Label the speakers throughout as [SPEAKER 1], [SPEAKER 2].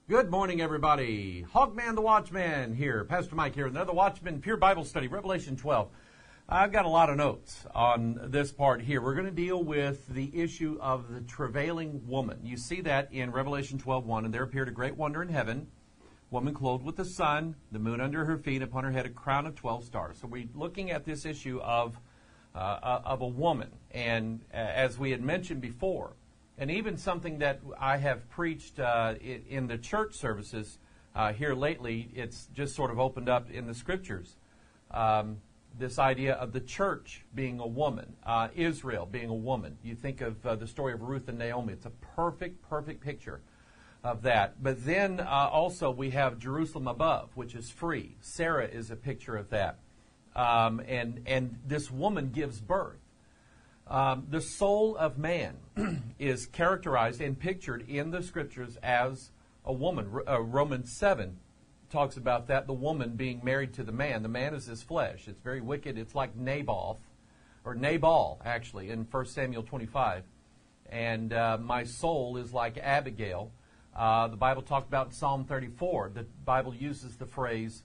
[SPEAKER 1] Good morning, everybody. Hogman the Watchman here. Pastor Mike here. Another Watchman Pure Bible Study, Revelation 12. I've got a lot of notes on this part here. We're going to deal with the issue of the travailing woman. You see that in Revelation 12:1. And there appeared a great wonder in heaven, woman clothed with the sun, the moon under her feet, upon her head a crown of 12 stars. So we're looking at this issue of a woman. And as we had mentioned before, and even something that I have preached in the church services here lately, it's just sort of opened up in the scriptures. This idea of the church being a woman, Israel being a woman. You think of the story of Ruth and Naomi. It's a perfect picture of that. But then also we have Jerusalem above, which is free. Sarah is a picture of that. And this woman gives birth. The soul of man is characterized and pictured in the scriptures as a woman. Romans 7 talks about that, the woman being married to the man. The man is his flesh. It's very wicked. It's like Nabal, actually, in 1 Samuel 25. And my soul is like Abigail. The Bible talked about in Psalm 34. The Bible uses the phrase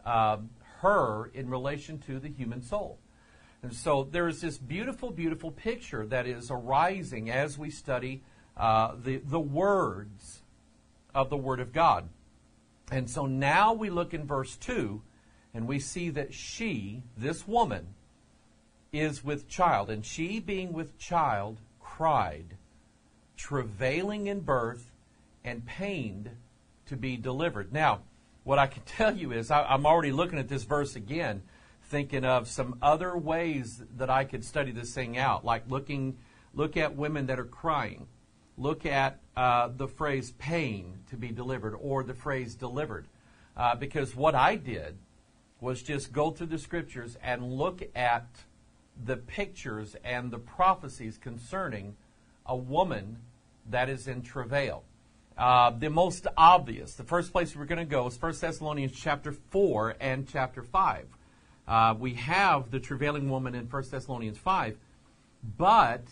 [SPEAKER 1] her in relation to the human soul. And so there is this beautiful picture that is arising as we study the words of the Word of God. And so now we look in verse 2, and we see that she, this woman, is with child. And she, being with child, cried, travailing in birth and pained to be delivered. Now, what I can tell you is, I'm already looking at this verse again, thinking of some other ways that I could study this thing out, like look at women that are crying. Look at the phrase pain to be delivered, or the phrase delivered. Because what I did was just go through the scriptures and look at the pictures and the prophecies concerning a woman that is in travail. The most obvious, the first place we're going to go is 1 Thessalonians chapter 4 and chapter 5. We have the travailing woman in 1 Thessalonians 5, but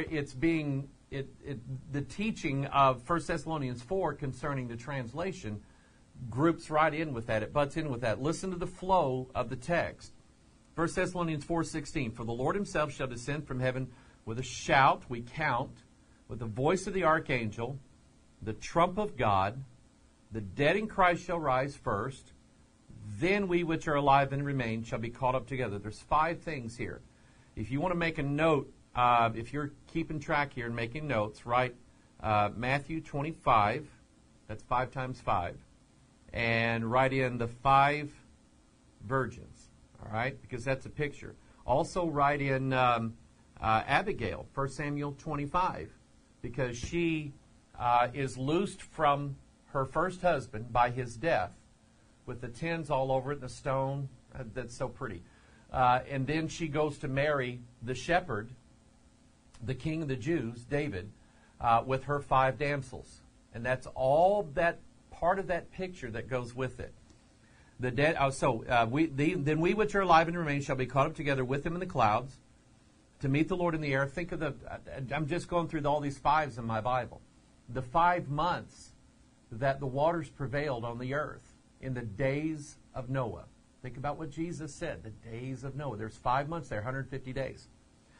[SPEAKER 1] the teaching of 1 Thessalonians 4 concerning the translation groups right in with that. It butts in with that. Listen to the flow of the text. 1 Thessalonians 4:16, for the Lord himself shall descend from heaven with a shout, we count, with the voice of the archangel, the trump of God, the dead in Christ shall rise first, then we which are alive and remain shall be caught up together. There's 5 things here. If you want to make a note, if you're keeping track here and making notes, write Matthew 25, that's 5 times 5, and write in the 5 virgins, all right, because that's a picture. Also write in Abigail, 1 Samuel 25, because she is loosed from her first husband by his death, with the tins all over it, the stone. That's so pretty. And then she goes to marry the shepherd, the king of the Jews, David, with her 5 damsels. And that's all that part of that picture that goes with it. The dead. Then we which are alive and remain shall be caught up together with him in the clouds to meet the Lord in the air. Think of I'm just going through all these 5s in my Bible. The 5 months that the waters prevailed on the earth. In the days of Noah. Think about what Jesus said, the days of Noah. There's 5 months there, 150 days.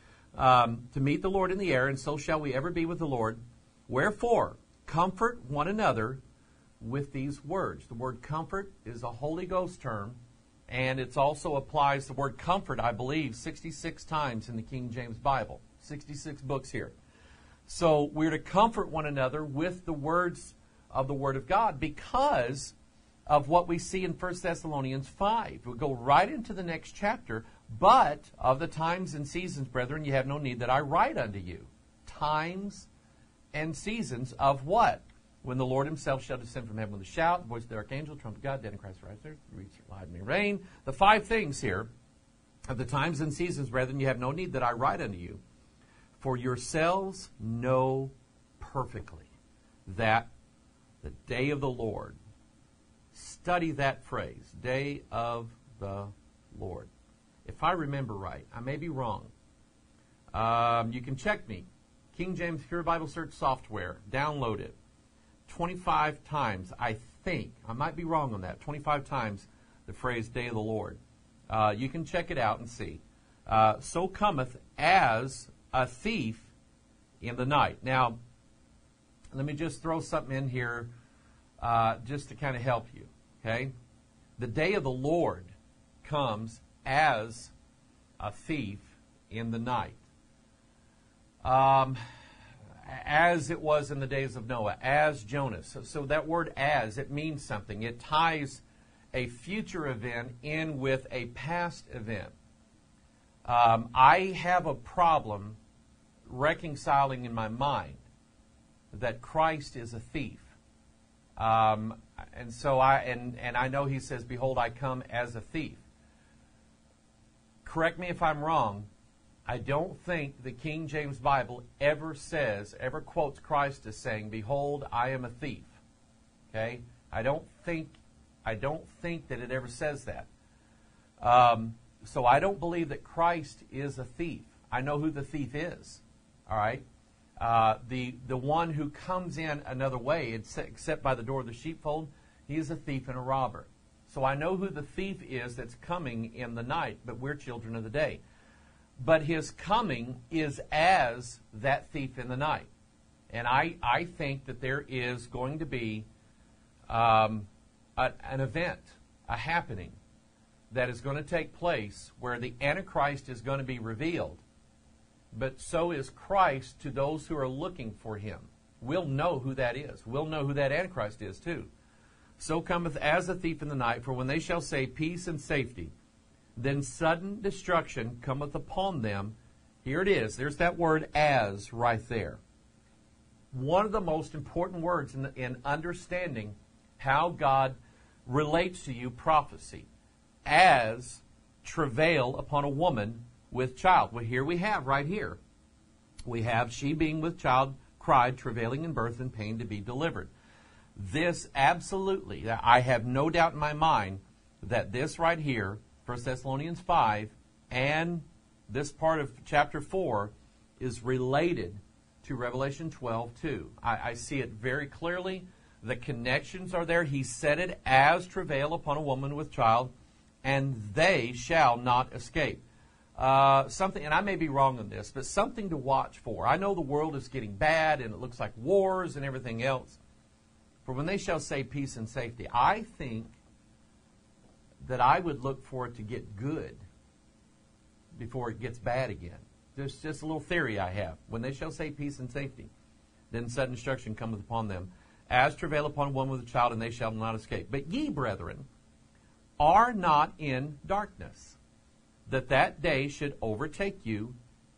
[SPEAKER 1] To meet the Lord in the air, and so shall we ever be with the Lord. Wherefore, comfort one another with these words. The word comfort is a Holy Ghost term, and it also applies the word comfort, I believe, 66 times in the King James Bible. 66 books here. So we're to comfort one another with the words of the Word of God, because of what we see in 1 Thessalonians 5. We'll go right into the next chapter. But of the times and seasons, brethren, you have no need that I write unto you. Times and seasons of what? When the Lord himself shall descend from heaven with a shout, the voice of the archangel, the trump of God, dead in Christ rise, live may reign. The 5 things here of the times and seasons, brethren, you have no need that I write unto you. For yourselves know perfectly that the day of the Lord, study that phrase, day of the Lord. If I remember right, I may be wrong. You can check me. King James Pure Bible Search software. Download it. 25 times, I think. I might be wrong on that. 25 times the phrase day of the Lord. You can check it out and see. So cometh as a thief in the night. Now, let me just throw something in here just to kind of help you. Okay? The day of the Lord comes as a thief in the night. As it was in the days of Noah, as Jonas. So that word as, it means something. It ties a future event in with a past event. I have a problem reconciling in my mind that Christ is a thief. And so I know he says, behold, I come as a thief. Correct me if I'm wrong. I don't think the King James Bible ever quotes Christ as saying, behold, I am a thief. Okay? I don't think that it ever says that. So I don't believe that Christ is a thief. I know who the thief is. All right? The one who comes in another way, except by the door of the sheepfold, he is a thief and a robber. So I know who the thief is that's coming in the night, but we're children of the day. But his coming is as that thief in the night. And I think that there is going to be an event, a happening, that is going to take place where the Antichrist is going to be revealed. But so is Christ to those who are looking for him. We'll know who that is. We'll know who that Antichrist is too. So cometh as a thief in the night, for when they shall say peace and safety, then sudden destruction cometh upon them. Here it is. There's that word as right there. One of the most important words in understanding how God relates to you, prophecy. As travail upon a woman with child. Well, here we have, right here. We have, she being with child, cried, travailing in birth and pain to be delivered. This absolutely, I have no doubt in my mind that this right here, 1 Thessalonians 5, and this part of chapter 4 is related to Revelation 12 too. I see it very clearly. The connections are there. He said it as travail upon a woman with child, and they shall not escape. Something, and I may be wrong on this, but something to watch for. I know the world is getting bad, and it looks like wars and everything else. For when they shall say peace and safety, I think that I would look for it to get good before it gets bad again. There's just a little theory I have. When they shall say peace and safety, then sudden destruction cometh upon them, as travail upon one with a child, and they shall not escape. But ye, brethren, are not in darkness, that that day should overtake you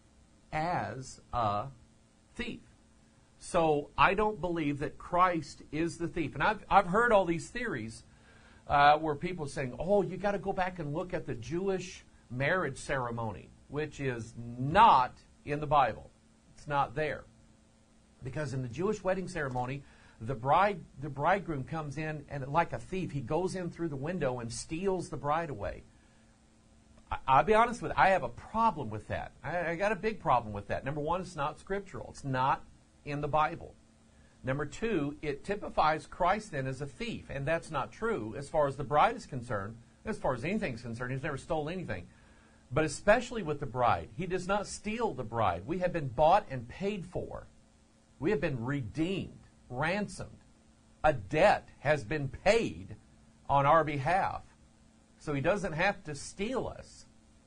[SPEAKER 1] as a thief. So I don't believe that Christ is the thief. And I've heard all these theories where people are saying, oh, you got to go back and look at the Jewish marriage ceremony, which is not in the Bible. It's not there. Because in the Jewish wedding ceremony, the bridegroom comes in, and like a thief, he goes in through the window and steals the bride away. I'll be honest with you, I have a problem with that. I got a big problem with that. Number one, it's not scriptural. It's not in the Bible. Number two, it typifies Christ then as a thief, and that's not true as far as the bride is concerned. As far as anything's concerned, he's never stole anything. But especially with the bride, he does not steal the bride. We have been bought and paid for. We have been redeemed, ransomed. A debt has been paid on our behalf. So he doesn't have to steal us.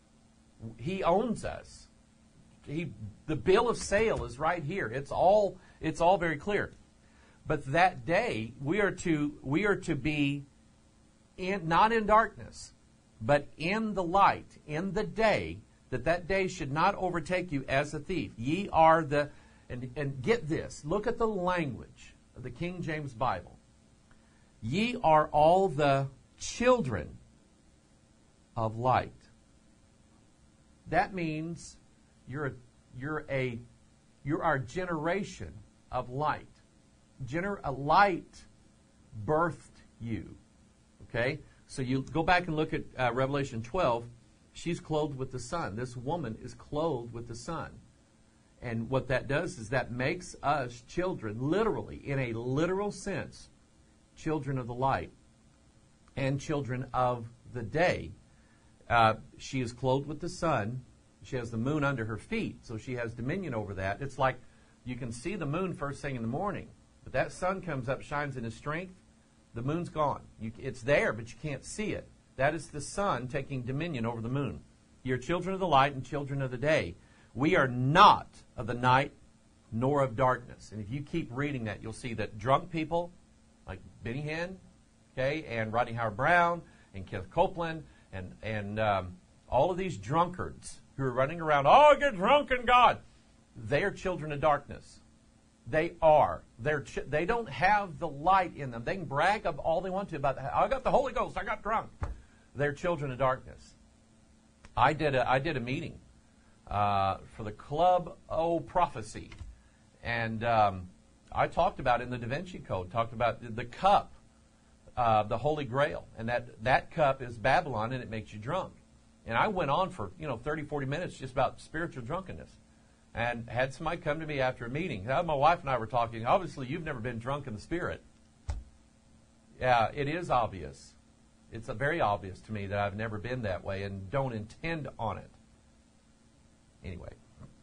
[SPEAKER 1] He owns us. The bill of sale is right here. It's all very clear. But that day we are to be not in darkness, but in the light, in the day, that day should not overtake you as a thief. Ye are the, and get this, look at the language of the King James Bible. Ye are all the children of light. That means you're our generation of light. A light birthed you. Okay? So you go back and look at Revelation 12. She's clothed with the sun. This woman is clothed with the sun. And what that does is that makes us children, literally, in a literal sense, children of the light and children of the day. She is clothed with the sun. She has the moon under her feet, so she has dominion over that. It's like you can see the moon first thing in the morning, but that sun comes up, shines in his strength, the moon's gone. It's there, but you can't see it. That is the sun taking dominion over the moon. You're children of the light and children of the day. We are not of the night nor of darkness. And if you keep reading that, you'll see that drunk people like Benny Hinn, okay, and Rodney Howard-Browne and Kenneth Copeland and all of these drunkards who are running around, oh, get drunk in God. They are children of darkness. They are. They don't have the light in them. They can brag of all they want to about, I got the Holy Ghost, I got drunk. They're children of darkness. I did a meeting for the Club O Prophecy, and I talked about in the Da Vinci Code, talked about the cup, the Holy Grail, and that cup is Babylon, and it makes you drunk. And I went on for 30, 40 minutes just about spiritual drunkenness, and had somebody come to me after a meeting. My wife and I were talking. Obviously, you've never been drunk in the Spirit. Yeah, it is obvious. It's very obvious to me that I've never been that way and don't intend on it. Anyway.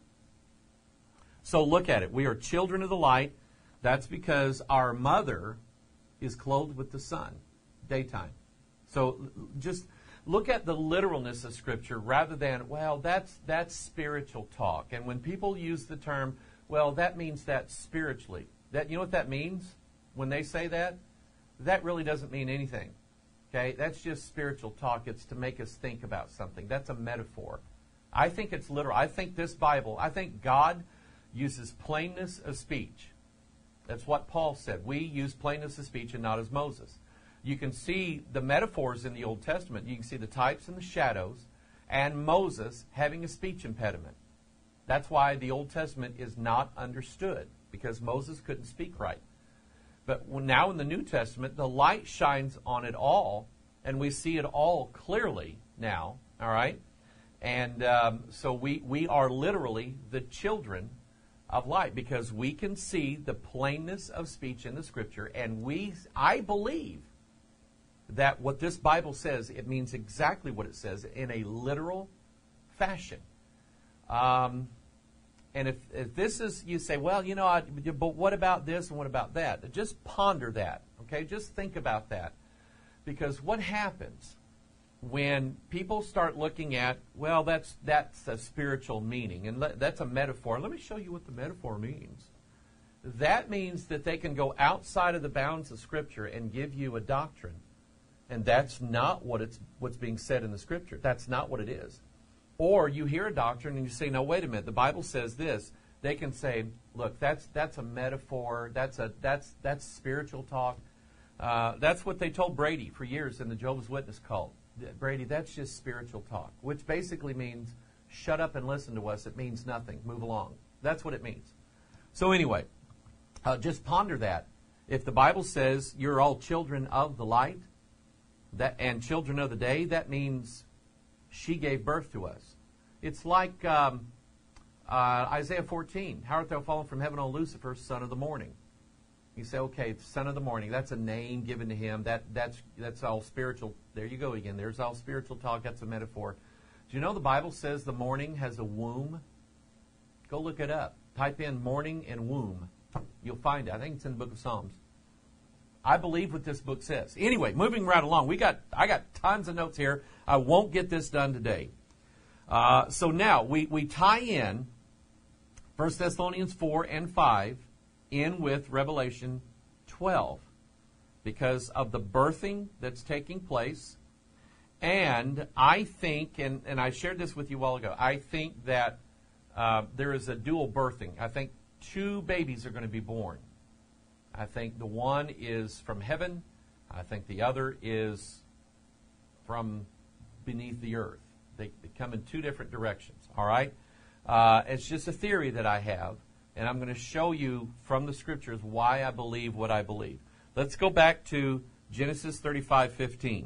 [SPEAKER 1] So look at it. We are children of the light. That's because our mother is clothed with the sun, daytime. So just look at the literalness of Scripture rather than, well, that's spiritual talk. And when people use the term, well, that means that spiritually. You know what that means when they say that? That really doesn't mean anything. Okay, that's just spiritual talk. It's to make us think about something. That's a metaphor. I think it's literal. I think this Bible, I think God uses plainness of speech. That's what Paul said. We use plainness of speech and not as Moses. You can see the metaphors in the Old Testament. You can see the types and the shadows, and Moses having a speech impediment. That's why the Old Testament is not understood, because Moses couldn't speak right. But now in the New Testament, the light shines on it all, and we see it all clearly now, all right? And so we are literally the children of light, because we can see the plainness of speech in the Scripture, and I believe that what this Bible says, it means exactly what it says in a literal fashion. And if this is, you say, well, but what about this and what about that? Just ponder that, okay? Just think about that. Because what happens when people start looking at, well, that's a spiritual meaning, and that's a metaphor. Let me show you what the metaphor means. That means that they can go outside of the bounds of Scripture and give you a doctrine. And that's not what's being said in the Scripture. That's not what it is. Or you hear a doctrine and you say, no, wait a minute, the Bible says this. They can say, look, that's a metaphor. That's spiritual talk. That's what they told Brady for years in the Jehovah's Witness cult. Brady, that's just spiritual talk, which basically means shut up and listen to us. It means nothing. Move along. That's what it means. So anyway, just ponder that. If the Bible says you're all children of the light and children of the day, that means she gave birth to us. It's like Isaiah 14. How art thou fallen from heaven, O Lucifer, son of the morning? You say, okay, son of the morning, that's a name given to him. That's all spiritual. There you go again. There's all spiritual talk. That's a metaphor. Do you know the Bible says the morning has a womb? Go look it up. Type in morning and womb. You'll find it. I think it's in the book of Psalms. I believe what this book says. Anyway, moving right along. I got tons of notes here. I won't get this done today. So now we tie in 1 Thessalonians 4 and 5 in with Revelation 12 because of the birthing that's taking place. And I think, and I shared this with you a while ago, I think that there is a dual birthing. I think 2 babies are going to be born. I think the one is from heaven. I think the other is from beneath the earth. They come in 2 different directions, all right? It's just a theory that I have, and I'm going to show you from the Scriptures why I believe what I believe. Let's go back to Genesis 35:15.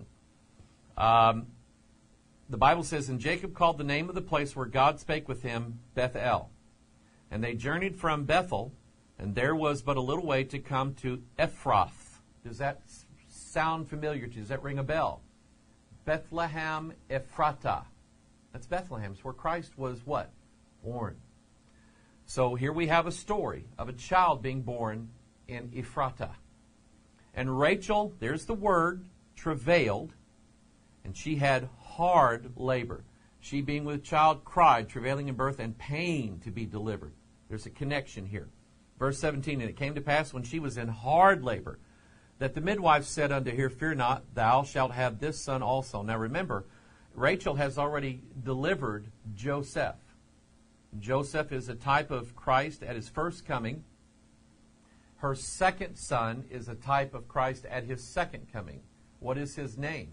[SPEAKER 1] The Bible says, and Jacob called the name of the place where God spake with him Bethel. And they journeyed from Bethel, and there was but a little way to come to Ephrath. Does that sound familiar to you? Does that ring a bell? Bethlehem Ephratah. That's Bethlehem. It's where Christ was what? Born. So here we have a story of a child being born in Ephratah. And Rachel, there's the word, travailed, and she had hard labor. She, being with child, cried, travailing in birth, and pain to be delivered. There's a connection here. Verse 17, and it came to pass when she was in hard labor, that the midwife said unto her, Fear not, thou shalt have this son also. Now remember, Rachel has already delivered Joseph. Joseph is a type of Christ at his first coming. Her second son is a type of Christ at his second coming. What is his name?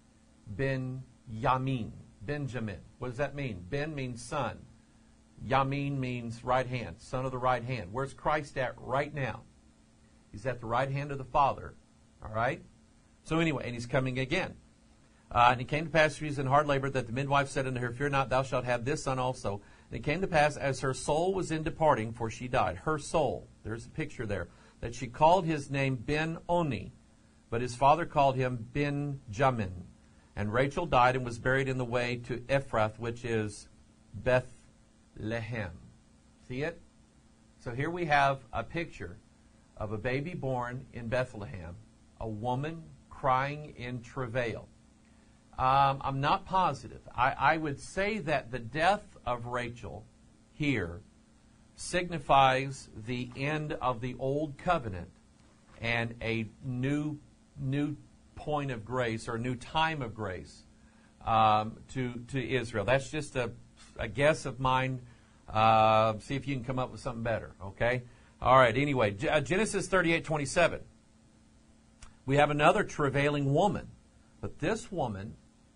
[SPEAKER 1] Benjamin. What does that mean? Ben means son. Yamin means right hand, son of the right hand. Where's Christ at right now? He's at the right hand of the Father. All right? So anyway, and he's coming again. And it came to pass, she was in hard labor, that the midwife said unto her, Fear not, thou shalt have this son also. And it came to pass, as her soul was in departing, for she died. Her soul, there's a picture there, that she called his name Ben-Oni, but his father called him Benjamin. And Rachel died and was buried in the way to Ephrath, which is Bethlehem. See it? So here we have a picture of a baby born in Bethlehem, a woman crying in travail. I'm not positive. I would say that the death of Rachel here signifies the end of the old covenant and a new point of grace or a new time of grace to Israel. That's just a guess of mine. See if you can come up with something better. Okay. All right. Anyway, Genesis 38:27. We have another travailing woman, but this woman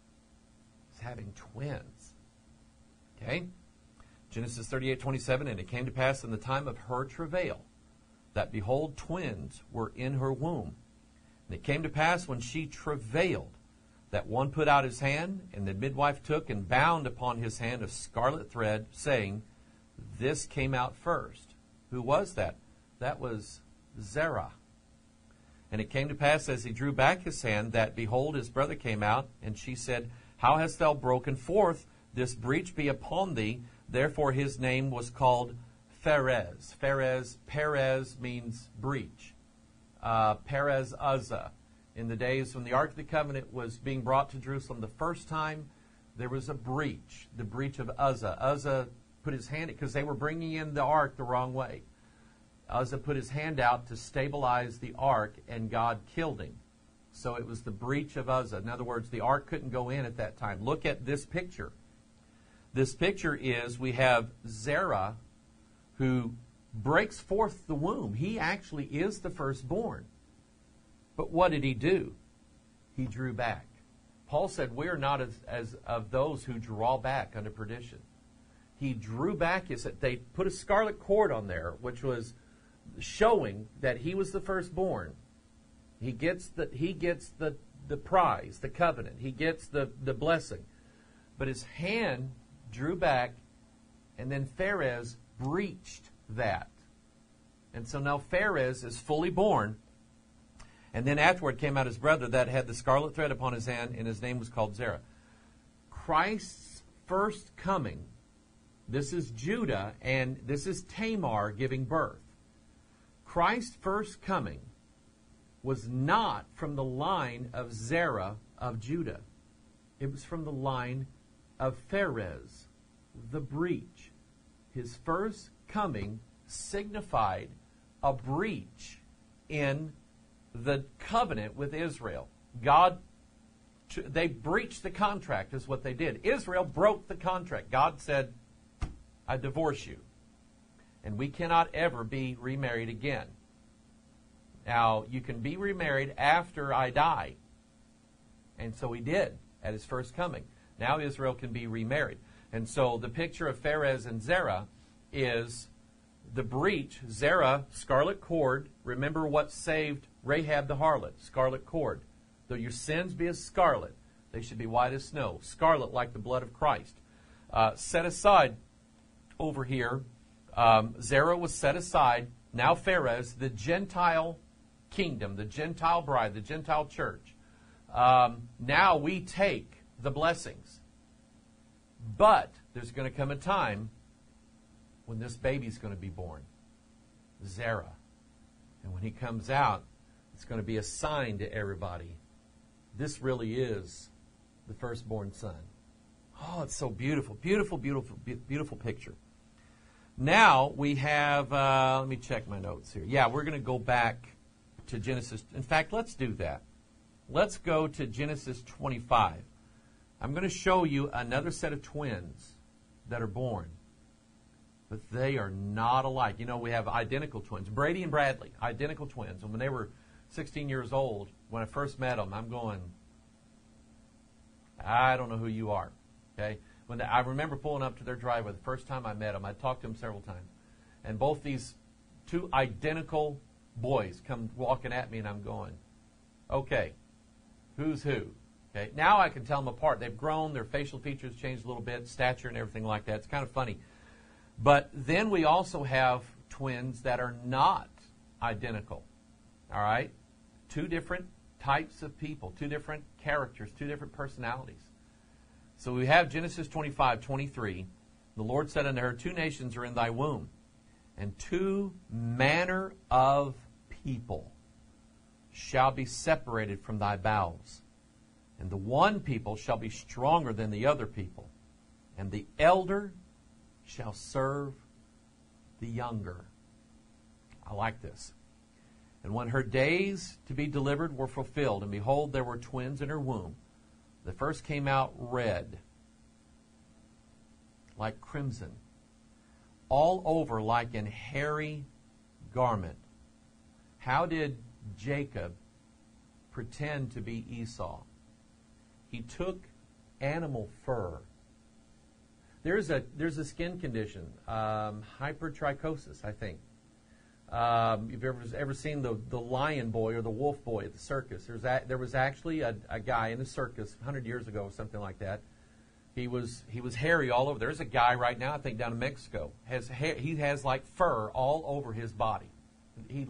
[SPEAKER 1] is having twins. Okay. Genesis 38:27, and it came to pass in the time of her travail that, behold, twins were in her womb. And it came to pass when she travailed that one put out his hand, and the midwife took and bound upon his hand a scarlet thread, saying, This came out first. Who was that? That was Zerah. And it came to pass as he drew back his hand that, behold, his brother came out, and she said, How hast thou broken forth? This breach be upon thee. Therefore his name was called Pharez. Perez means breach. Perez Uzzah. In the days when the Ark of the Covenant was being brought to Jerusalem the first time, there was a breach, the breach of Uzzah. Uzzah put his hand, because they were bringing in the Ark the wrong way. Uzzah put his hand out to stabilize the Ark, and God killed him. So it was the breach of Uzzah. In other words, the Ark couldn't go in at that time. Look at this picture. This picture is, we have Zerah, who breaks forth the womb. He actually is the firstborn. But what did he do? He drew back. Paul said, we are not as of those who draw back unto perdition. He drew back. He said, they put a scarlet cord on there, which was showing that he was the firstborn. He gets the prize, the covenant. He gets the blessing. But his hand drew back, and then Pharez breached that. And so now Pharez is fully born. And then afterward came out his brother that had the scarlet thread upon his hand, and his name was called Zerah. Christ's first coming, this is Judah, and this is Tamar giving birth. Christ's first coming was not from the line of Zerah of Judah. It was from the line of Pharez, the breach. His first coming signified a breach in the covenant with Israel. They breached the contract is what they did. Israel broke the contract. God said, I divorce you. And we cannot ever be remarried again. Now, you can be remarried after I die. And so he did at his first coming. Now Israel can be remarried. And so the picture of Pharez and Zerah is the breach. Zerah, scarlet cord. Remember what saved Rahab the harlot, scarlet cord. Though your sins be as scarlet, they should be white as snow. Scarlet like the blood of Christ. Set aside over here Zerah was set aside. Now Pharez, the Gentile kingdom, the Gentile bride, the Gentile church. Now we take the blessings. But there's going to come a time when this baby's going to be born, Zerah. And when he comes out, it's going to be a sign to everybody. This really is the firstborn son. Oh, it's so beautiful. Beautiful, beautiful, beautiful picture. Now we have, let me check my notes here. Yeah, we're going to go back to Genesis. In fact, let's do that. Let's go to Genesis 25. I'm going to show you another set of twins that are born. But they are not alike. You know, we have identical twins. Brady and Bradley, identical twins. And when they were 16 years old, when I first met them, I'm going, I don't know who you are. Okay? I remember pulling up to their driveway the first time I met them. I talked to them several times. And both these two identical boys come walking at me, and I'm going, okay, who's who? Okay, now I can tell them apart. They've grown. Their facial features changed a little bit, stature and everything like that. It's kind of funny. But then we also have twins that are not identical. All right? Two different types of people, two different characters, two different personalities. So we have Genesis 25:23. The Lord said unto her, 2 nations are in thy womb, and 2 manner of people shall be separated from thy bowels. And the one people shall be stronger than the other people, and the elder shall serve the younger. I like this. And when her days to be delivered were fulfilled, and behold, there were twins in her womb. The first came out red, like crimson, all over like an hairy garment. How did Jacob pretend to be Esau? He took animal fur. There's a skin condition, hypertrichosis, I think. You've ever seen the lion boy or the wolf boy at the circus? There was actually a guy in the circus 100 years ago or something like that. He was hairy all over. There's a guy right now, I think down in Mexico, he has like fur all over his body. He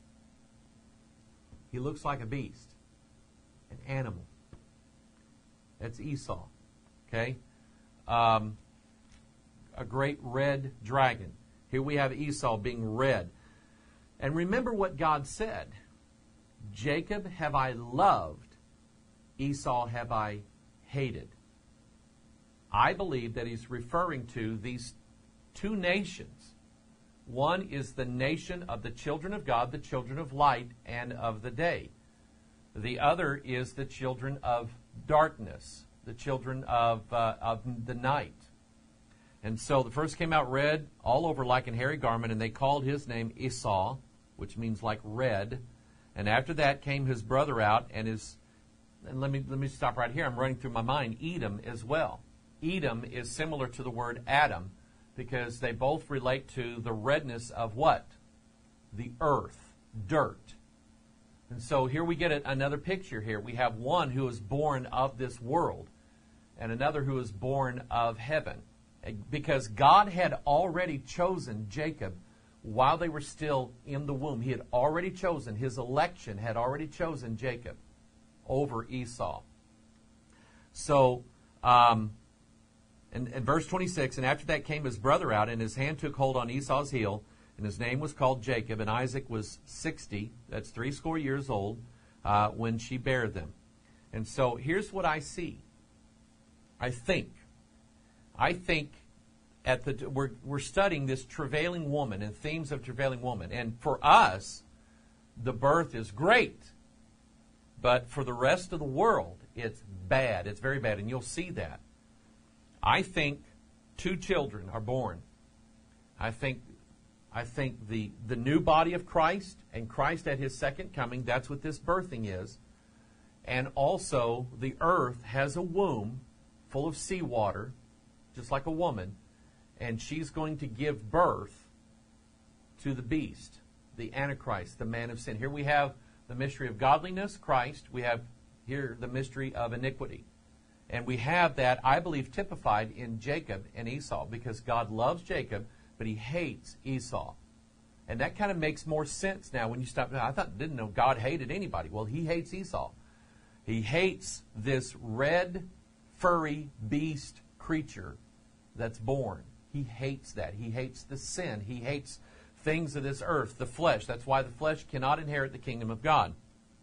[SPEAKER 1] looks like a beast, an animal. That's Esau. Okay? A great red dragon. Here we have Esau being red. And remember what God said. Jacob have I loved, Esau have I hated. I believe that he's referring to these 2 nations. One is the nation of the children of God, the children of light and of the day. The other is the children of darkness, the children of the night. And so the first came out red, all over like an hairy garment, and they called his name Esau, which means like red. And after that came his brother out, and let me stop right here. I'm running through my mind. Edom as well. Edom is similar to the word Adam, because they both relate to the redness of what? The earth, dirt. And so here we get another picture here. We have one who is born of this world, and another who is born of heaven. Because God had already chosen Jacob while they were still in the womb. He had already chosen, his election had already chosen Jacob over Esau. So, in verse 26, and after that came his brother out, and his hand took hold on Esau's heel, and his name was called Jacob, and Isaac was 60, that's 60 years old, when she bare them. And so here's what I see. I think we're studying this travailing woman and themes of travailing woman. And for us, the birth is great. But for the rest of the world, it's bad. It's very bad. And you'll see that. I think 2 children are born. I think the new body of Christ and Christ at his second coming, that's what this birthing is. And also the earth has a womb full of seawater, just like a woman, and she's going to give birth to the beast, the Antichrist, the man of sin. Here we have the mystery of godliness, Christ. We have here the mystery of iniquity. And we have that, I believe, typified in Jacob and Esau, because God loves Jacob, but he hates Esau. And that kind of makes more sense now when you stop. Didn't know God hated anybody. Well, he hates Esau. He hates this red, furry beast creature that's born. He hates that. He hates the sin. He hates things of this earth, the flesh. That's why the flesh cannot inherit the kingdom of God.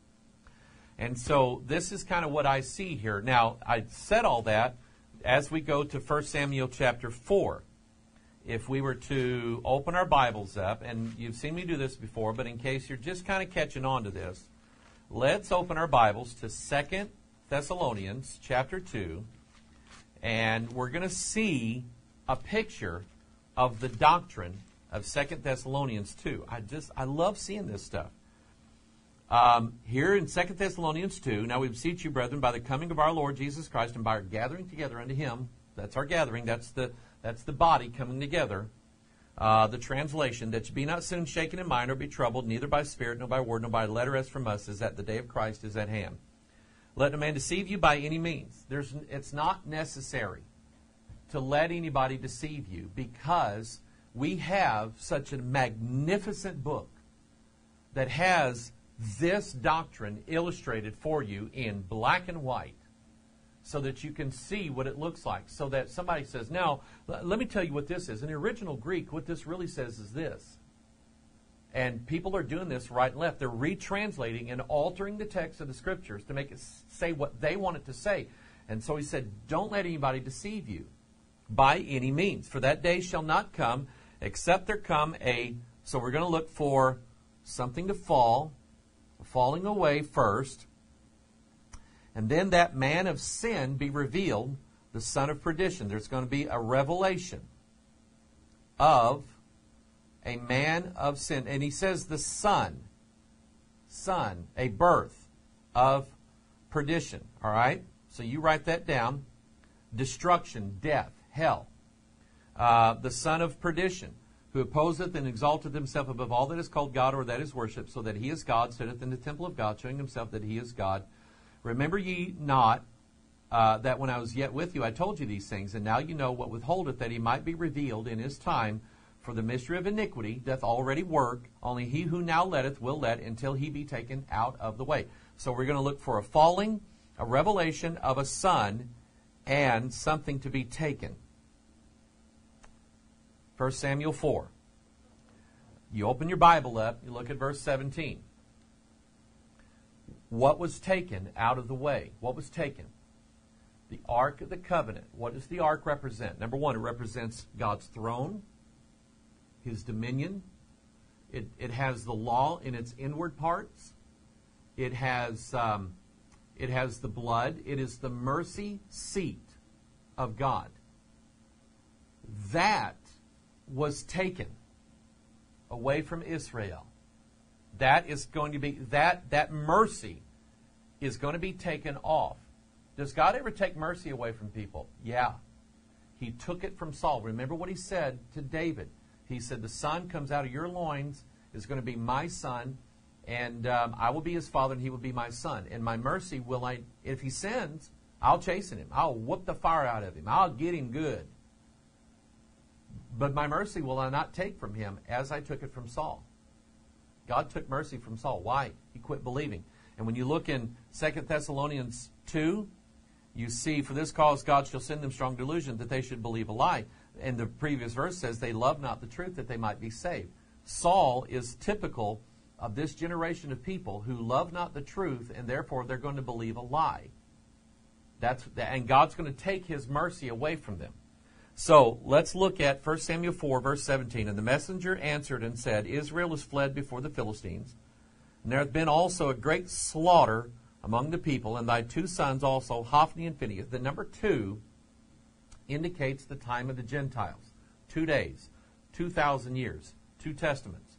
[SPEAKER 1] And so this is kind of what I see here. Now, I said all that as we go to 1 Samuel chapter 4. If we were to open our Bibles up, and you've seen me do this before, but in case you're just kind of catching on to this, let's open our Bibles to 2 Thessalonians chapter 2, and we're going to see a picture of the doctrine of 2 Thessalonians 2. I love seeing this stuff. Here in 2 Thessalonians 2, now we beseech you, brethren, by the coming of our Lord Jesus Christ and by our gathering together unto Him, that's our gathering, that's the body coming together. The translation, that you be not soon shaken in mind or be troubled, neither by spirit, nor by word, nor by letter as from us, is that the day of Christ is at hand. Let no man deceive you by any means. It's not necessary to let anybody deceive you, because we have such a magnificent book that has this doctrine illustrated for you in black and white, so that you can see what it looks like. So that somebody says, now, let me tell you what this is. In the original Greek, what this really says is this. And people are doing this right and left. They're retranslating and altering the text of the Scriptures to make it say what they want it to say. And so he said, don't let anybody deceive you by any means. For that day shall not come, except there come so we're going to look for something to fall, falling away first. And then that man of sin be revealed, the son of perdition. There's going to be a revelation of a man of sin. And he says the son, a birth of perdition. All right? So you write that down. Destruction, death, hell. The son of perdition, who opposeth and exalteth himself above all that is called God or that is worshipped, so that he is God, sitteth in the temple of God, showing himself that he is God. Remember ye not that when I was yet with you I told you these things, and now you know what withholdeth, that he might be revealed in his time. For the mystery of iniquity doth already work, only he who now letteth will let until he be taken out of the way. So we're going to look for a falling, a revelation of a son, and something to be taken. 1 Samuel 4. You open your Bible up, you look at verse 17. What was taken out of the way? What was taken? The Ark of the Covenant. What does the Ark represent? Number one, it represents God's throne, His dominion. It has the law in its inward parts. It has the blood. It is the mercy seat of God. That was taken away from Israel. That is going to be, that mercy is going to be taken off. Does God ever take mercy away from people? Yeah. He took it from Saul. Remember what he said to David. He said, the son comes out of your loins is going to be my son, and I will be his father, and he will be my son. And my mercy will if he sins, I'll chasten him. I'll whoop the fire out of him. I'll get him good. But my mercy will I not take from him as I took it from Saul. God took mercy from Saul. Why? He quit believing. And when you look in 2 Thessalonians 2, you see, for this cause God shall send them strong delusion, that they should believe a lie. And the previous verse says, they love not the truth, that they might be saved. Saul is typical of this generation of people who love not the truth, and therefore they're going to believe a lie. And God's going to take His mercy away from them. So let's look at 1 Samuel 4, verse 17. And the messenger answered and said, Israel is fled before the Philistines, and there hath been also a great slaughter among the people, and thy two sons also, Hophni and Phinehas. The number 2 indicates the time of the Gentiles. 2 days, 2,000 years, 2 testaments.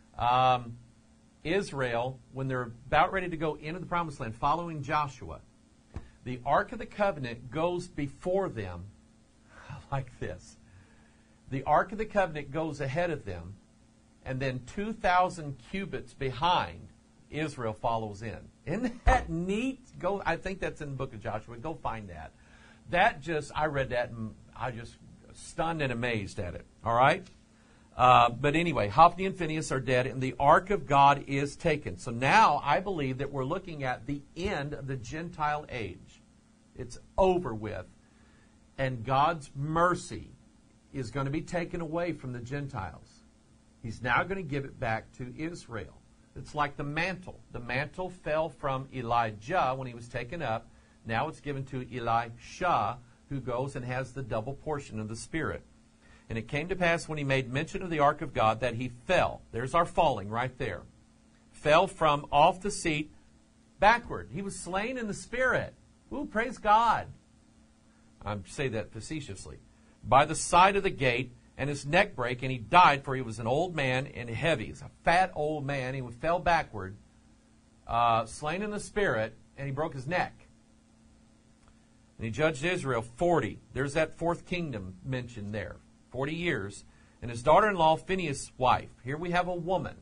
[SPEAKER 1] Israel, when they're about ready to go into the Promised Land, following Joshua, the Ark of the Covenant goes before them like this. The Ark of the Covenant goes ahead of them, and then 2,000 cubits behind, Israel follows in. Isn't that neat? I think that's in the book of Joshua. Go find that. I read that and I just stunned and amazed at it. All right? But anyway, Hophni and Phinehas are dead, and the ark of God is taken. So now I believe that we're looking at the end of the Gentile age. It's over with. And God's mercy is going to be taken away from the Gentiles. He's now going to give it back to Israel. It's like the mantle. The mantle fell from Elijah when he was taken up. Now it's given to Elisha, who goes and has the double portion of the Spirit. And it came to pass when he made mention of the ark of God that he fell. There's our falling right there. Fell from off the seat backward. He was slain in the Spirit. Ooh, praise God. I say that facetiously. By the side of the gate, and his neck brake, and he died, for he was an old man and heavy. He's a fat old man. He fell backward, slain in the Spirit, and he broke his neck. And he judged Israel 40. There's that fourth kingdom mentioned there. 40 years. And his daughter-in-law, Phinehas' wife. Here we have a woman.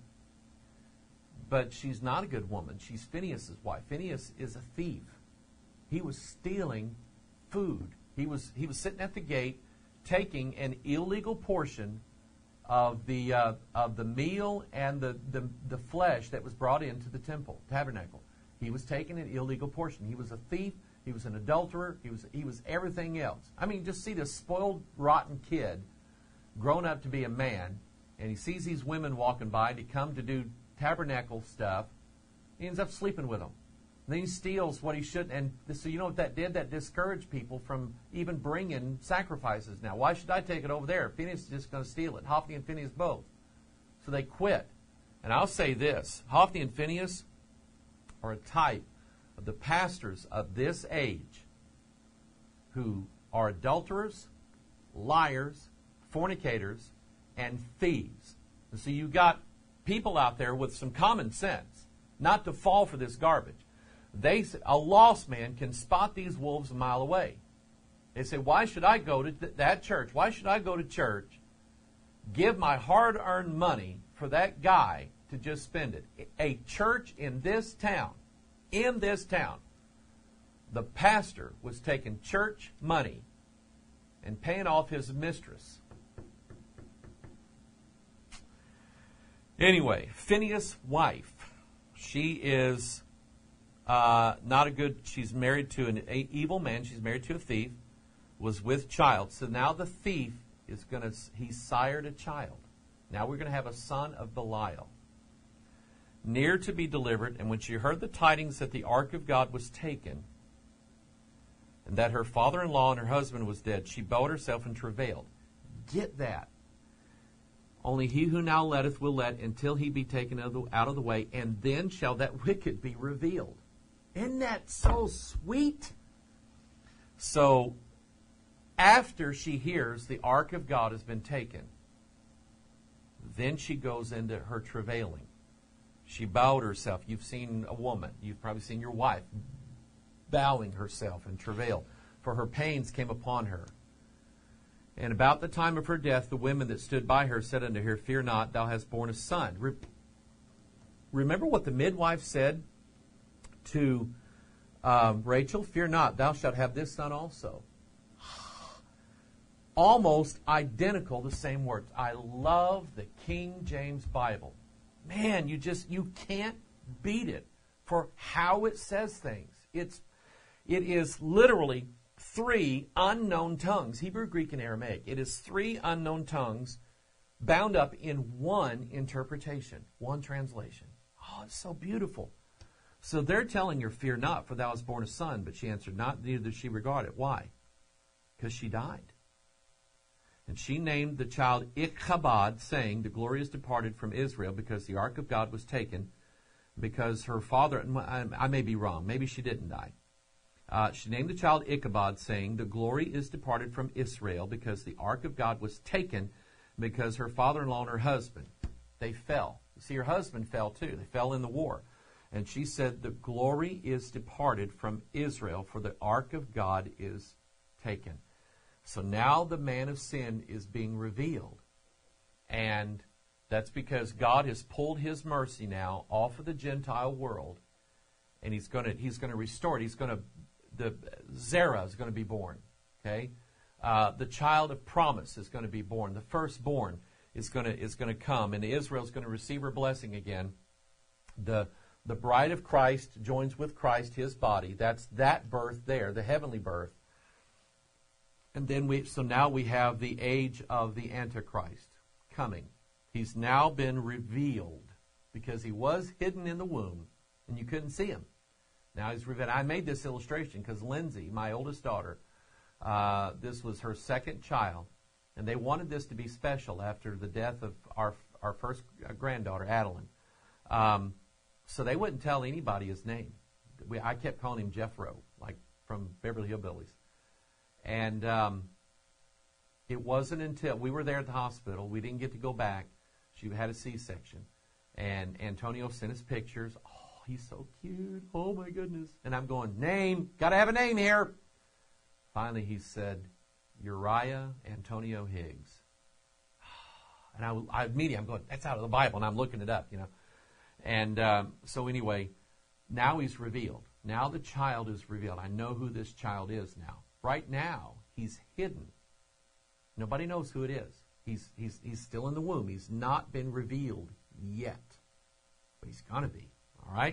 [SPEAKER 1] But she's not a good woman. She's Phinehas' wife. Phinehas is a thief. He was stealing food. He was sitting at the gate taking an illegal portion of the meal and the flesh that was brought into the temple, tabernacle. He was taking an illegal portion. He was a thief. He was an adulterer. He was everything else. I mean, just see this spoiled, rotten kid grown up to be a man, and he sees these women walking by, and he come to do tabernacle stuff. He ends up sleeping with them. And then he steals what he shouldn't. And so you know what that did? That discouraged people from even bringing sacrifices now. Why should I take it over there? Phinehas is just going to steal it. Hophni and Phinehas both. So they quit. And I'll say this. Hophni and Phinehas are a type of the pastors of this age who are adulterers, liars, fornicators, and thieves. And so you've got people out there with some common sense not to fall for this garbage. A lost man can spot these wolves a mile away. They say, why should I go to that church? Why should I go to church, give my hard-earned money for that guy to just spend it? A church in this town, the pastor was taking church money and paying off his mistress. Anyway, Phinehas' wife, she is not a good, she's married to an evil man, she's married to a thief, was with child. So now the thief is he sired a child. Now we're going to have a son of Belial. Near to be delivered, and when she heard the tidings that the ark of God was taken, and that her father-in-law and her husband was dead, she bowed herself and travailed. Get that. Only he who now letteth will let until he be taken out of the way, and then shall that wicked be revealed. Isn't that so sweet? So, after she hears the ark of God has been taken, then she goes into her travailing. She bowed herself. You've seen a woman. You've probably seen your wife bowing herself in travail, for her pains came upon her. And about the time of her death, the women that stood by her said unto her, Fear not, thou hast borne a son. Remember what the midwife said to Rachel? Fear not, thou shalt have this son also. Almost identical, the same words. I love the King James Bible. Man, you can't beat it for how it says things. It is literally three unknown tongues, Hebrew, Greek, and Aramaic. It is three unknown tongues bound up in one interpretation, one translation. Oh, it's so beautiful. So they're telling her, Fear not, for thou hast borne a son. But she answered not, neither did she regard it. Why? Because she died. And she named the child Ichabod, saying, The glory is departed from Israel, because the ark of God was taken, because her father, I may be wrong, maybe she didn't die. She named the child Ichabod, saying, The glory is departed from Israel, because the ark of God was taken, because her father-in-law and her husband, they fell. You see, her husband fell too. They fell in the war. And she said, The glory is departed from Israel, for the ark of God is taken. So now the man of sin is being revealed. And that's because God has pulled his mercy now off of the Gentile world, and he's going to restore it. The Zerah is going to be born. Okay, the child of promise is going to be born. The firstborn is going to come, and Israel is going to receive her blessing again. The bride of Christ joins with Christ, his body. That's that birth there, the heavenly birth. And then so now we have the age of the Antichrist coming. He's now been revealed because he was hidden in the womb and you couldn't see him. Now he's revealed. I made this illustration because Lindsay, my oldest daughter, this was her second child, and they wanted this to be special after the death of our first granddaughter, Adeline. So they wouldn't tell anybody his name. I kept calling him Jeffro, like from Beverly Hillbillies. And it wasn't until we were there at the hospital, we didn't get to go back. She had a C-section. And Antonio sent us pictures. Oh, he's so cute. Oh, my goodness. And I'm going, name. Got to have a name here. Finally, he said, Uriah Antonio Higgs. And I immediately, I'm going, that's out of the Bible. And I'm looking it up, you know. And so anyway, now he's revealed. Now the child is revealed. I know who this child is now. Right now, he's hidden. Nobody knows who it is. He's still in the womb. He's not been revealed yet. But he's going to be. All right?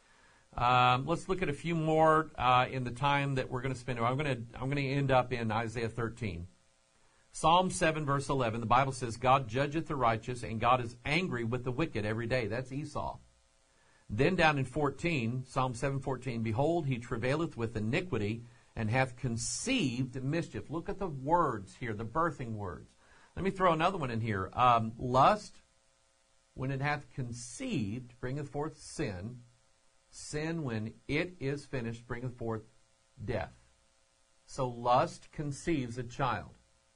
[SPEAKER 1] Let's look at a few more in the time that we're going to spend. I'm going to end up in Isaiah 13. Psalm 7, verse 11, the Bible says, God judgeth the righteous, and God is angry with the wicked every day. That's Esau. Then down in 14, Psalm 7:14, behold, he travaileth with iniquity, and hath conceived mischief. Look at the words here, the birthing words. Let me throw another one in here. Lust, when it hath conceived, bringeth forth sin. Sin, when it is finished, bringeth forth death. So lust conceives a child.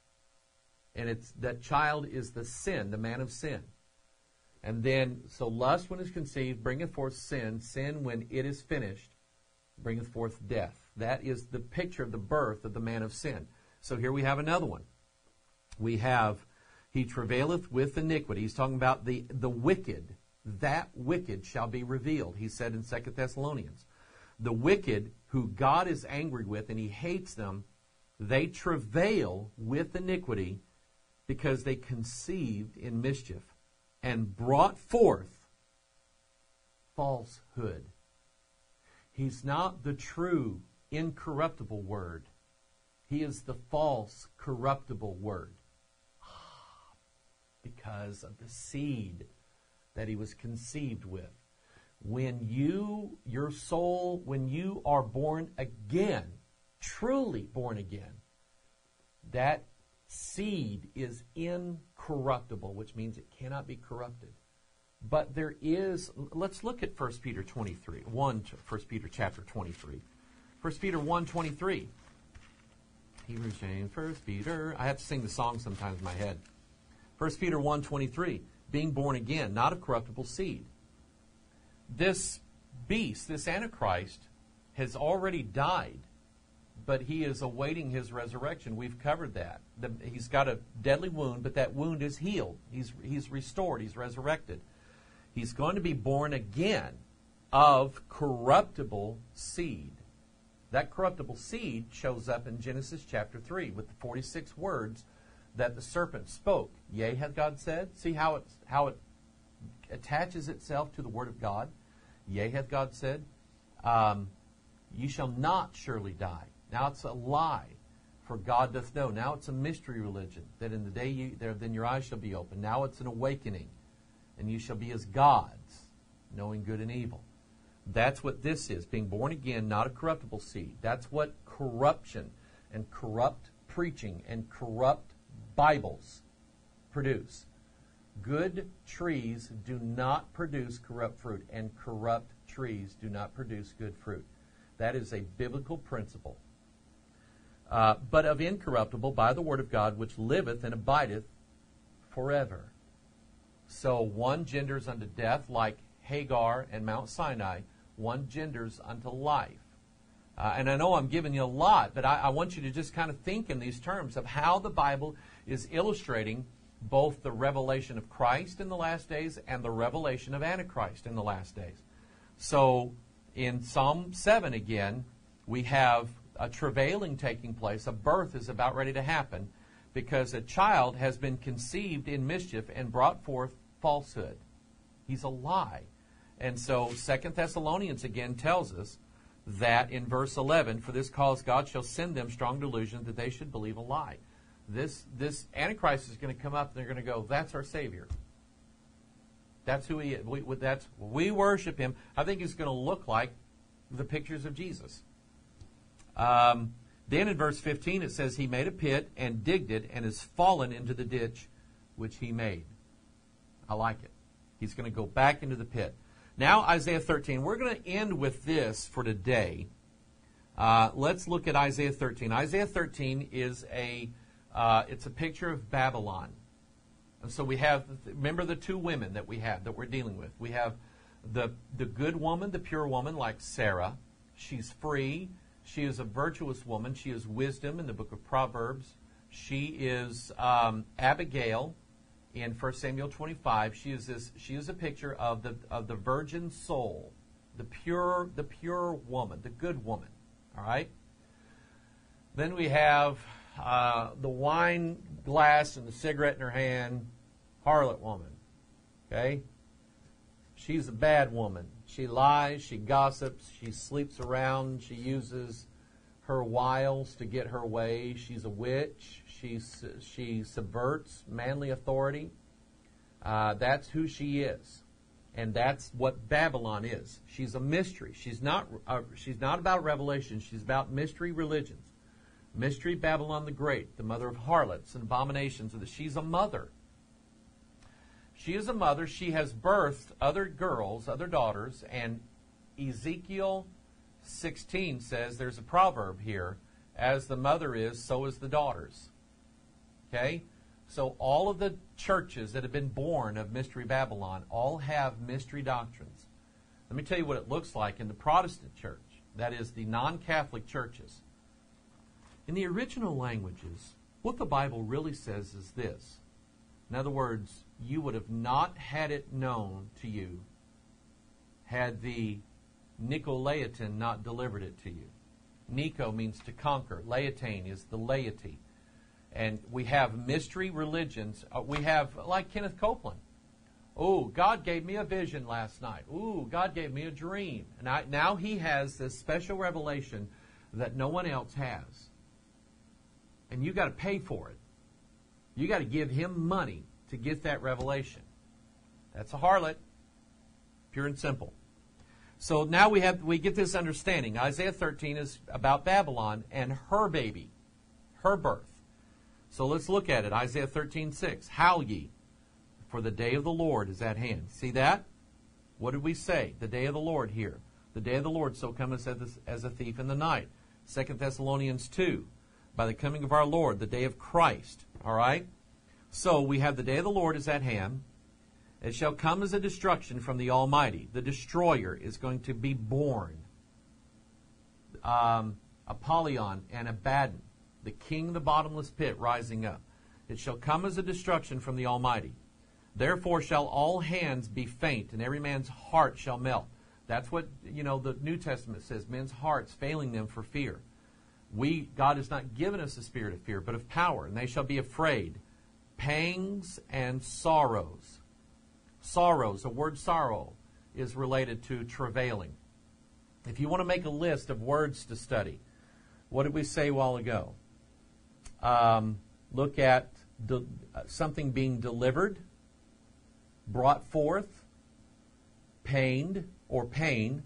[SPEAKER 1] And that child is the sin, the man of sin. And then, so lust, when it is conceived, bringeth forth sin. Sin, when it is finished, bringeth forth death. That is the picture of the birth of the man of sin. So here we have another one. We have, he travaileth with iniquity. He's talking about the wicked. That wicked shall be revealed, he said in 2 Thessalonians. The wicked, who God is angry with and he hates them, they travail with iniquity because they conceived in mischief and brought forth falsehood. He's not the true, incorruptible word. He is the false, corruptible word. Because of the seed that he was conceived with. When your soul, when you are born again, truly born again, that seed is incorruptible, which means it cannot be corrupted. But there is, let's look at 1 Peter 23, 1 Peter chapter 23. 1 Peter 1:23. Hebrews, James, 1 Peter. I have to sing the song sometimes in my head. 1 Peter 1:23. Being born again, not of corruptible seed. This beast, this Antichrist, has already died, but he is awaiting his resurrection. We've covered that. He's got a deadly wound, but that wound is healed. He's restored. He's resurrected. He's going to be born again of corruptible seed. That corruptible seed shows up in Genesis chapter 3 with the 46 words that the serpent spoke. Yea, hath God said. See how it attaches itself to the word of God. Yea, hath God said. Ye shall not surely die. Now it's a lie, for God doth know. Now it's a mystery religion, that in the day then your eyes shall be opened. Now it's an awakening, and you shall be as gods, knowing good and evil. That's what this is, being born again, not a corruptible seed. That's what corruption and corrupt preaching and corrupt Bibles produce. Good trees do not produce corrupt fruit, and corrupt trees do not produce good fruit. That is a biblical principle. But of incorruptible by the word of God, which liveth and abideth forever. So one genders unto death, like Hagar and Mount Sinai. One genders unto life. And I know I'm giving you a lot, but I want you to just kind of think in these terms of how the Bible is illustrating both the revelation of Christ in the last days and the revelation of Antichrist in the last days. So in Psalm 7 again, we have a travailing taking place. A birth is about ready to happen. because a child has been conceived in mischief and brought forth falsehood. He's a lie. And so 2 Thessalonians again tells us that in verse 11, for this cause God shall send them strong delusion that they should believe a lie. This Antichrist is going to come up and they're going to go, that's our Savior. That's who he is. We worship him. I think he's going to look like the pictures of Jesus. Then in verse 15 it says, he made a pit and digged it and is fallen into the ditch which he made. I like it. He's going to go back into the pit. Now Isaiah 13. We're going to end with this for today. Let's look at Isaiah 13. Isaiah 13 is it's a picture of Babylon. And so we have, remember the two women that we're dealing with. We have the good woman, the pure woman, like Sarah. She's free. She is a virtuous woman. She is wisdom in the book of Proverbs. She is Abigail in 1 Samuel 25. She is a picture of the virgin soul, the pure woman, the good woman. All right. Then we have the wine glass and the cigarette in her hand, harlot woman. Okay? She's a bad woman. She lies, she gossips, she sleeps around, she uses her wiles to get her way. She's a witch. She subverts manly authority. That's who she is. And that's what Babylon is. She's a mystery. She's not about revelation. She's about mystery religions. Mystery Babylon the Great, the mother of harlots and abominations. She's a mother. She is a mother. She has birthed other girls, other daughters, and Ezekiel 16 says, there's a proverb here, as the mother is, so is the daughters. Okay? So all of the churches that have been born of Mystery Babylon all have mystery doctrines. Let me tell you what it looks like in the Protestant church. That is, the non-Catholic churches. In the original languages, what the Bible really says is this. In other words, you would have not had it known to you had the Nicolaitan not delivered it to you. Nico means to conquer. Laetain is the laity. And we have mystery religions. We have, like Kenneth Copeland. Oh, God gave me a vision last night. Ooh, God gave me a dream. And now he has this special revelation that no one else has. And you got to pay for it. You got to give him money to get that revelation. That's a harlot. Pure and simple. So now we get this understanding. Isaiah 13 is about Babylon and her baby, her birth. So let's look at it. Isaiah 13:6. Howl ye, for the day of the Lord is at hand. See that? What did we say? The day of the Lord here. The day of the Lord so cometh as a thief in the night. 2 Thessalonians 2. By the coming of our Lord, the day of Christ. All right? So we have the day of the Lord is at hand. It shall come as a destruction from the Almighty. The destroyer is going to be born. Apollyon and Abaddon, the king of the bottomless pit rising up. It shall come as a destruction from the Almighty. Therefore shall all hands be faint, and every man's heart shall melt. That's what, the New Testament says, men's hearts failing them for fear. God has not given us a spirit of fear, but of power, and they shall be afraid. Pangs and sorrows. Sorrows, the word sorrow is related to travailing. If you want to make a list of words to study, what did we say a while ago? Look at something being delivered, brought forth, pained or pain,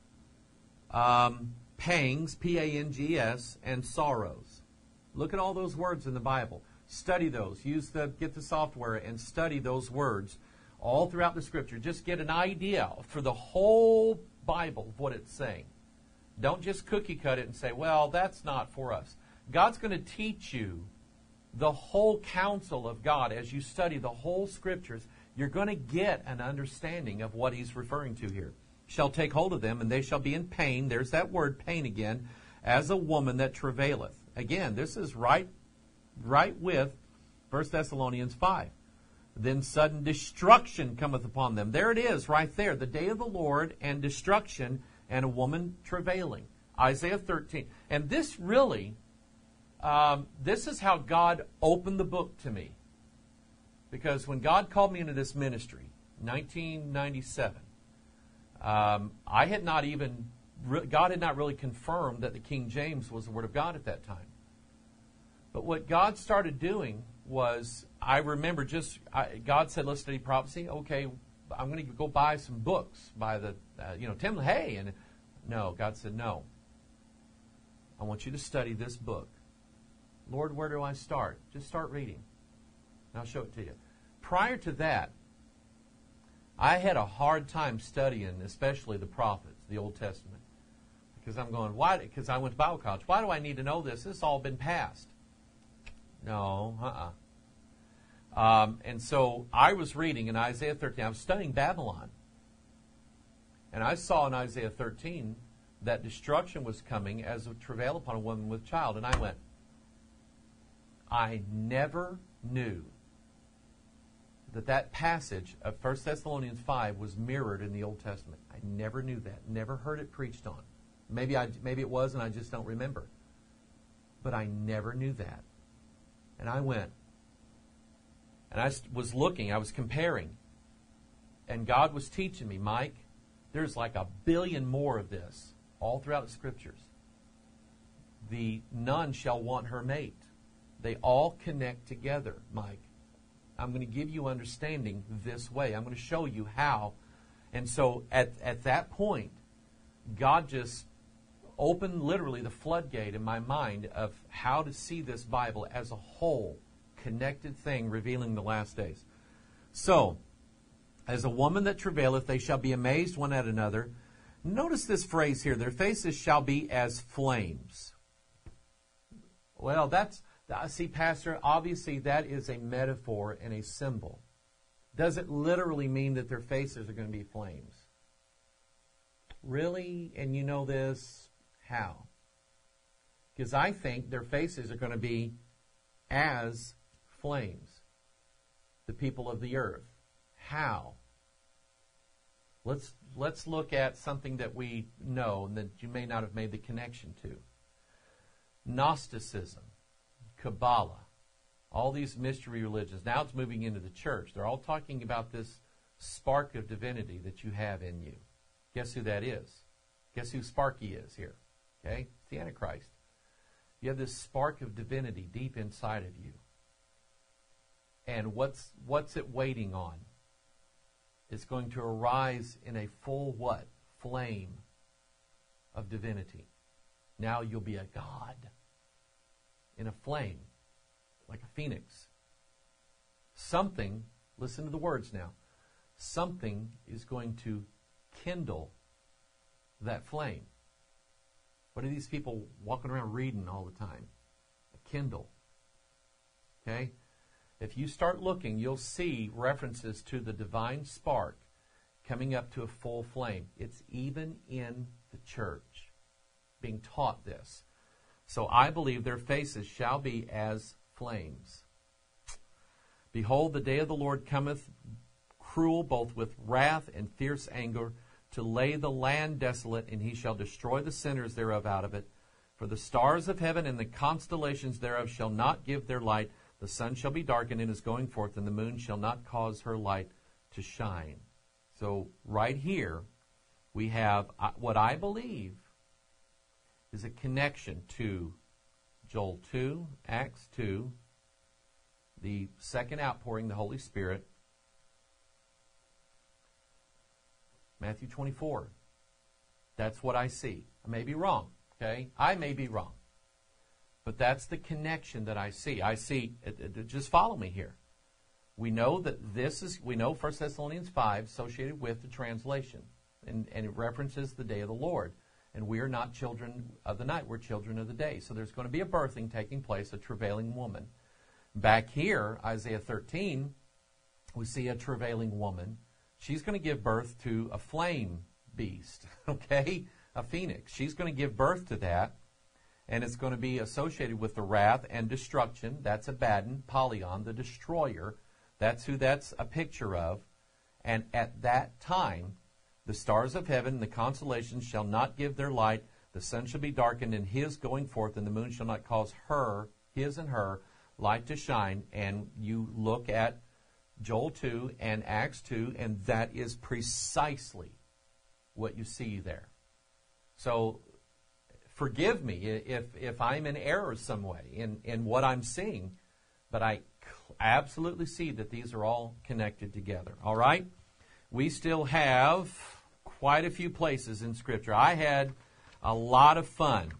[SPEAKER 1] pangs, P-A-N-G-S, and sorrows. Look at all those words in the Bible. Study those. Get the software and study those words all throughout the Scripture. Just get an idea for the whole Bible of what it's saying. Don't just cookie cut it and say, well, that's not for us. God's going to teach you the whole counsel of God as you study the whole Scriptures. You're going to get an understanding of what he's referring to here. Shall take hold of them, and they shall be in pain. There's that word, pain again, as a woman that travaileth. Again, this is right with 1 Thessalonians 5. Then sudden destruction cometh upon them. There it is, right there. The day of the Lord and destruction and a woman travailing. Isaiah 13. And this really This is how God opened the book to me. Because when God called me into this ministry, 1997, I had not even, God had not really confirmed that the King James was the Word of God at that time. But what God started doing was, I remember God said, let's study prophecy. Okay, I'm going to go buy some books by the, Tim LaHaye. And no, God said, no. I want you to study this book. Lord, where do I start? Just start reading. And I'll show it to you. Prior to that, I had a hard time studying, especially the prophets, the Old Testament. Because I'm going, why? Because I went to Bible college. Why do I need to know this? This has all been passed. No, and so I was reading in Isaiah 13. I was studying Babylon. And I saw in Isaiah 13 that destruction was coming as a travail upon a woman with child. And I went, I never knew that passage of 1 Thessalonians 5 was mirrored in the Old Testament. I never knew that. Never heard it preached on. Maybe it was and I just don't remember. But I never knew that. And I went. And I was looking. I was comparing. And God was teaching me, Mike, there's like 1 billion more of this all throughout the Scriptures. The nun shall want her mate. They all connect together, Mike. I'm going to give you understanding this way. I'm going to show you how. And so at that point, God just opened literally the floodgate in my mind of how to see this Bible as a whole, connected thing revealing the last days. So, as a woman that travaileth, they shall be amazed one at another. Notice this phrase here, their faces shall be as flames. Well, see, Pastor, obviously that is a metaphor and a symbol. Does it literally mean that their faces are going to be flames? Really? And you know this? How? Because I think their faces are going to be as flames. The people of the earth. How? Let's look at something that we know and that you may not have made the connection to. Gnosticism, Kabbalah, all these mystery religions. Now it's moving into the church. They're all talking about this spark of divinity that you have in you. Guess who that is? Guess who Sparky is here? Okay? It's the Antichrist. You have this spark of divinity deep inside of you. And what's it waiting on? It's going to arise in a full what? Flame of divinity. Now you'll be a god in a flame, like a phoenix. Something, listen to the words now, something is going to kindle that flame. What are these people walking around reading all the time? A Kindle. Okay? If you start looking, you'll see references to the divine spark coming up to a full flame. It's even in the church being taught this. So I believe their faces shall be as flames. Behold, the day of the Lord cometh cruel, both with wrath and fierce anger, to lay the land desolate, and he shall destroy the sinners thereof out of it. For the stars of heaven and the constellations thereof shall not give their light. The sun shall be darkened in his going forth, and the moon shall not cause her light to shine. So right here, we have what I believe is a connection to Joel 2, Acts 2, the second outpouring of the Holy Spirit, Matthew 24. That's what I see. I may be wrong, okay? I may be wrong. But that's the connection that I see. I see, just follow me here. We know that we know 1 Thessalonians 5 associated with the translation. And it references the day of the Lord. And we are not children of the night, we're children of the day. So there's going to be a birthing taking place, a travailing woman. Back here, Isaiah 13, we see a travailing woman. She's going to give birth to a flame beast, okay? A phoenix. She's going to give birth to that, and it's going to be associated with the wrath and destruction. That's Abaddon, Apollyon, the destroyer. That's who that's a picture of. And at that time, the stars of heaven and the constellations shall not give their light. The The sun shall be darkened in his going forth, and the moon shall not cause her, his and her, light to shine. And you look at Joel 2 and Acts 2, and that is precisely what you see there. So forgive me if I'm in error some way in what I'm seeing, but I absolutely see that these are all connected together. All right? We still have quite a few places in Scripture. I had a lot of fun.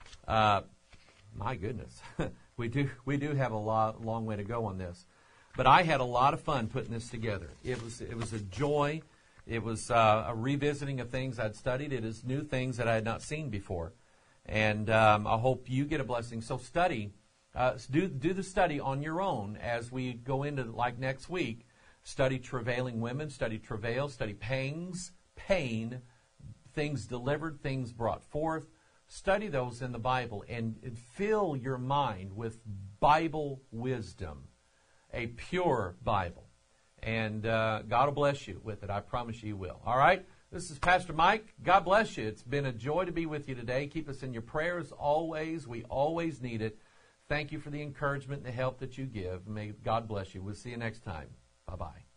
[SPEAKER 1] My goodness. we do have a long way to go on this. But I had a lot of fun putting this together. It was a joy. It was a revisiting of things I'd studied. It is new things that I had not seen before. And I hope you get a blessing. So study. Do the study on your own as we go into, like next week, study travailing women, study travail, study pangs, pain, things delivered, things brought forth. Study those in the Bible and fill your mind with Bible wisdom, a pure Bible. And God will bless you with it. I promise you He will. All right? This is Pastor Mike. God bless you. It's been a joy to be with you today. Keep us in your prayers always. We always need it. Thank you for the encouragement and the help that you give. May God bless you. We'll see you next time. Bye-bye.